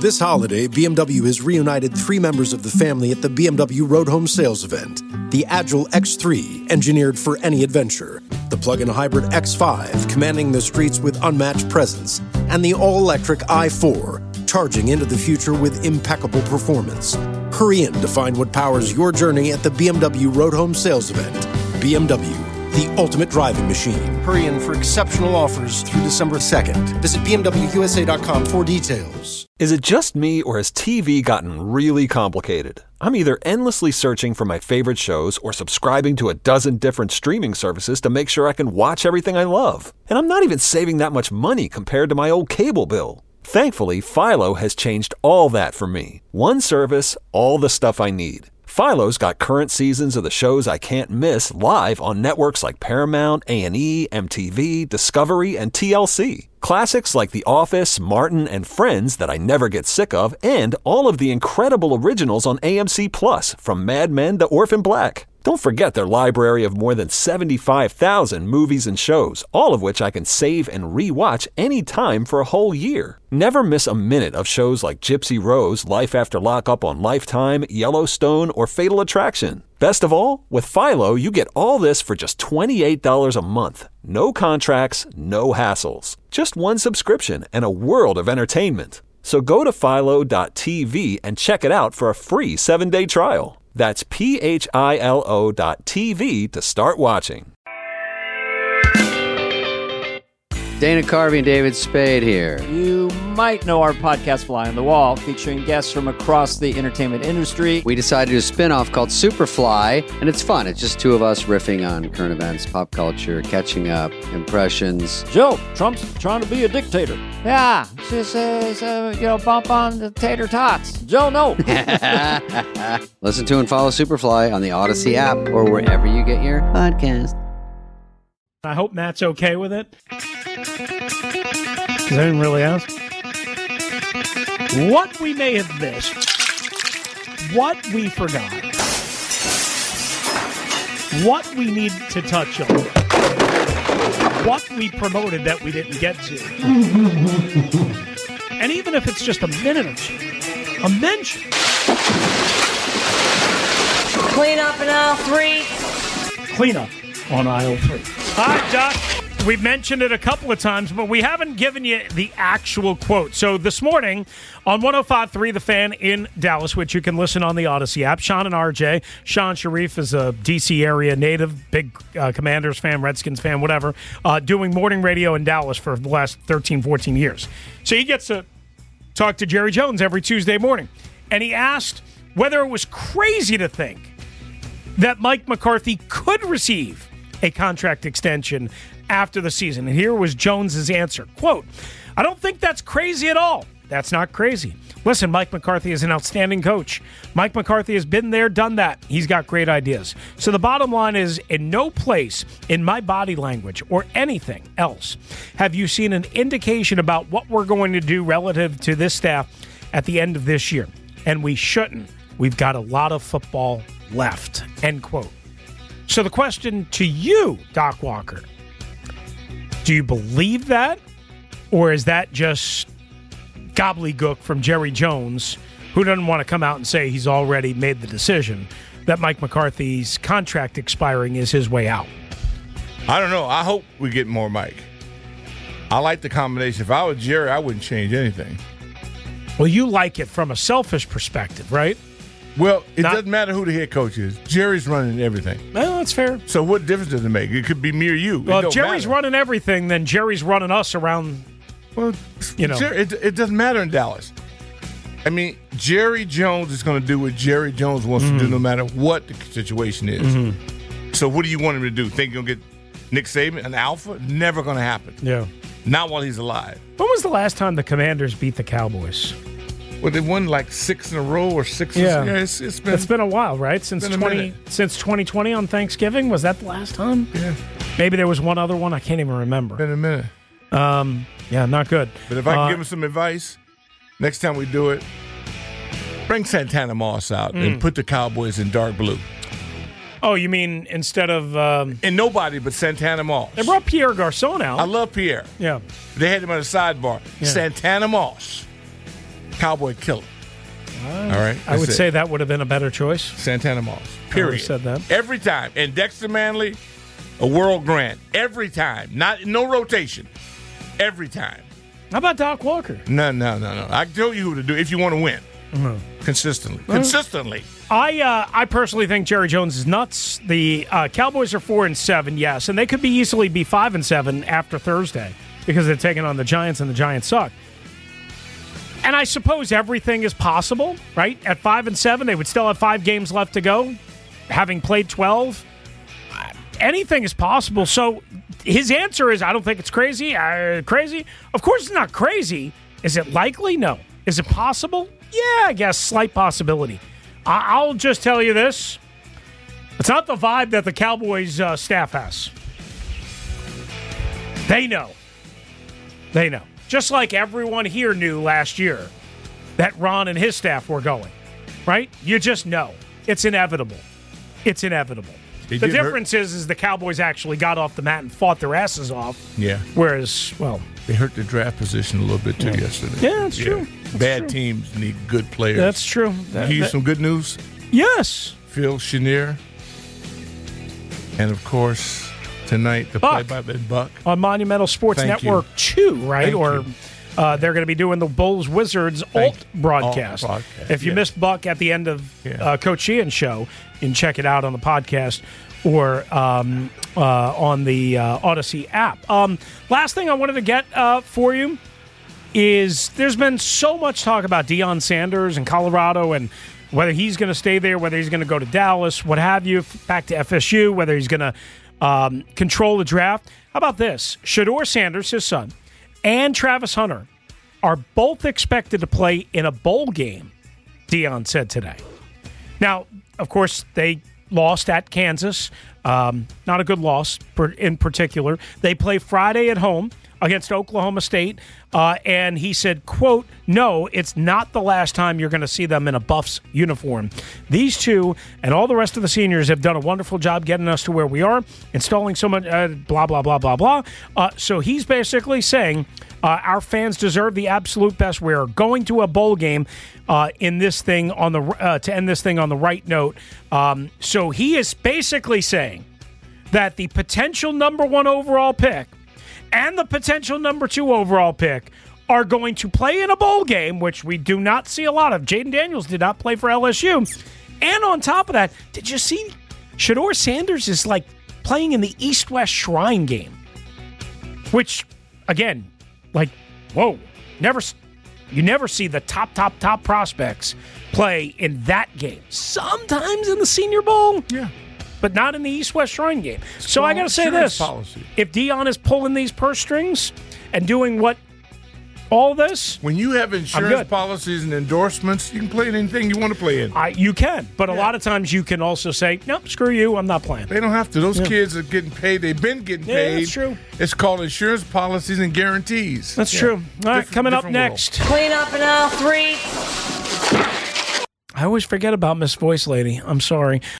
This holiday, BMW has reunited 3 members of the family at the BMW Road Home Sales event. The Agile X3, engineered for any adventure. The plug-in hybrid X5, commanding the streets with unmatched presence. And the all-electric i4, charging into the future with impeccable performance. Hurry in to find what powers your journey at the BMW Road Home Sales event. BMW, the ultimate driving machine. Hurry in for exceptional offers through December 2nd. Visit BMWUSA.com for details. Is it just me, or has TV gotten really complicated? I'm either endlessly searching for my favorite shows or subscribing to a dozen different streaming services to make sure I can watch everything I love. And I'm not even saving that much money compared to my old cable bill. Thankfully, Philo has changed all that for me. One service, all the stuff I need. Philo's got current seasons of the shows I can't miss live on networks like Paramount, A&E, MTV, Discovery, and TLC. Classics like The Office, Martin, and Friends that I never get sick of, and all of the incredible originals on AMC+, from Mad Men to Orphan Black. Don't forget their library of more than 75,000 movies and shows, all of which I can save and re-watch anytime for a whole year. Never miss a minute of shows like Gypsy Rose, Life After Lockup on Lifetime, Yellowstone, or Fatal Attraction. Best of all, with Philo, you get all this for just $28 a month. No contracts, no hassles. Just one subscription and a world of entertainment. So go to philo.tv and check it out for a free 7-day trial. That's philo.tv to start watching. Dana Carvey and David Spade here. You might know our podcast Fly on the Wall, featuring guests from across the entertainment industry. We decided to do a spin-off called Superfly, and it's fun. It's just 2 of us riffing on current events, pop culture, catching up, impressions. Joe, Trump's trying to be a dictator. Yeah, just bump on the tater tots. Joe, no. Listen to and follow Superfly on the Odyssey app or wherever you get your podcast. I hope Matt's okay with it. Because I didn't really ask. What we may have missed. What we forgot. What we need to touch on. What we promoted that we didn't get to. And even if it's just a minute or two, a mention. Clean up in aisle 3. Clean up on aisle 3. Hi, Doc. We've mentioned it a couple of times, but we haven't given you the actual quote. So this morning on 105.3 The Fan in Dallas, which you can listen on the Odyssey app, Sean and RJ. Sean Sharif is a D.C. area native, big Commanders fan, Redskins fan, whatever, doing morning radio in Dallas for the last 13, 14 years. So he gets to talk to Jerry Jones every Tuesday morning. And he asked whether it was crazy to think that Mike McCarthy could receive a contract extension after the season. And here was Jones's answer. Quote, I don't think that's crazy at all. That's not crazy. Listen, Mike McCarthy is an outstanding coach. Mike McCarthy has been there, done that. He's got great ideas. So the bottom line is, in no place in my body language or anything else have you seen an indication about what we're going to do relative to this staff at the end of this year. And we shouldn't. We've got a lot of football left. End quote. So the question to you, Doc Walker, do you believe that? Or is that just gobbledygook from Jerry Jones, who doesn't want to come out and say he's already made the decision that Mike McCarthy's contract expiring is his way out? I don't know. I hope we get more Mike. I like the combination. If I was Jerry, I wouldn't change anything. Well, you like it from a selfish perspective, right? Well, it doesn't matter who the head coach is. Jerry's running everything. Well, that's fair. So what difference does it make? It could be me or you. Well, if Jerry's running everything, then Jerry's running us around. Well, it doesn't matter in Dallas. I mean, Jerry Jones is going to do what Jerry Jones wants to do no matter what the situation is. Mm-hmm. So what do you want him to do? Think you're going to get Nick Saban, an alpha? Never going to happen. Yeah. Not while he's alive. When was the last time the Commanders beat the Cowboys? Well, they won like 6 in a row or 6. Yeah, it's been a while, right? Since 2020 on Thanksgiving, was that the last time? Yeah. Maybe there was one other one. I can't even remember. Been a minute. Yeah, not good. But if I can give him some advice, next time we do it, bring Santana Moss out and put the Cowboys in dark blue. Oh, you mean instead of... and nobody but Santana Moss. They brought Pierre Garçon out. I love Pierre. Yeah. They had him on the sidebar. Yeah. Santana Moss. Cowboy killer. All right, I would say that would have been a better choice. Santana Moss. I Period. would have said that. Every time. And Dexter Manley, a world grant. Every time. No rotation. Every time. How about Doc Walker? No. I can tell you who to do if you want to win. Consistently. Consistently. I personally think Jerry Jones is nuts. The Cowboys are 4-7, yes, and they could easily be 5-7 after Thursday because they're taking on the Giants, and the Giants suck. And I suppose everything is possible, right? At 5-7, they would still have 5 games left to go, having played 12. Anything is possible. So his answer is, I don't think it's crazy. Crazy? Of course it's not crazy. Is it likely? No. Is it possible? Yeah, I guess slight possibility. I'll just tell you this. It's not the vibe that the Cowboys staff has. They know. They know. Just like everyone here knew last year that Ron and his staff were going, right? You just know. It's inevitable. It's inevitable. The difference is the Cowboys actually got off the mat and fought their asses off. Yeah. Whereas, well, they hurt the draft position a little bit too yesterday. Yeah, that's true. Bad teams need good players. That's true. Here's some good news. Yes. Phil Chenier. And, of course, tonight, the play-by-play Buck. On Monumental Sports Network 2, right? They're going to be doing the Bulls-Wizards alt broadcast. If you missed Buck at the end of Coach Sheehan's show, you can check it out on the podcast or on the Odyssey app. Last thing I wanted to get for you is there's been so much talk about Deion Sanders in Colorado and whether he's going to stay there, whether he's going to go to Dallas, what have you, back to FSU, whether he's going to control the draft. How about this? Shedeur Sanders, his son, and Travis Hunter are both expected to play in a bowl game, Deion said today. Now, of course, they lost at Kansas. Not a good loss in particular. They play Friday at home against Oklahoma State, and he said, quote, "No, it's not the last time you're going to see them in a Buffs uniform. These two and all the rest of the seniors have done a wonderful job getting us to where we are, installing so much, blah, blah, blah, blah, blah." So he's basically saying our fans deserve the absolute best. We're going to a bowl game in this thing on the to end this thing on the right note. So he is basically saying that the potential number 1 overall pick and the potential number 2 overall pick are going to play in a bowl game, which we do not see a lot of. Jaden Daniels did not play for LSU. And on top of that, did you see Shedeur Sanders is like playing in the East-West Shrine game? Which, again, like, whoa, you never see the top prospects play in that game. Sometimes in the Senior Bowl. Yeah. But not in the East-West Shrine game. So I got to say this. Policy. If Deion is pulling these purse strings and doing all this. When you have insurance policies and endorsements, you can play in anything you want to play in. You can. But a lot of times you can also say, nope, screw you, I'm not playing. They don't have to. Those kids are getting paid. They've been getting paid. Yeah, that's true. It's called insurance policies and guarantees. That's true. All right, coming up next. Clean up in aisle 3. I always forget about Miss Voice Lady. I'm sorry.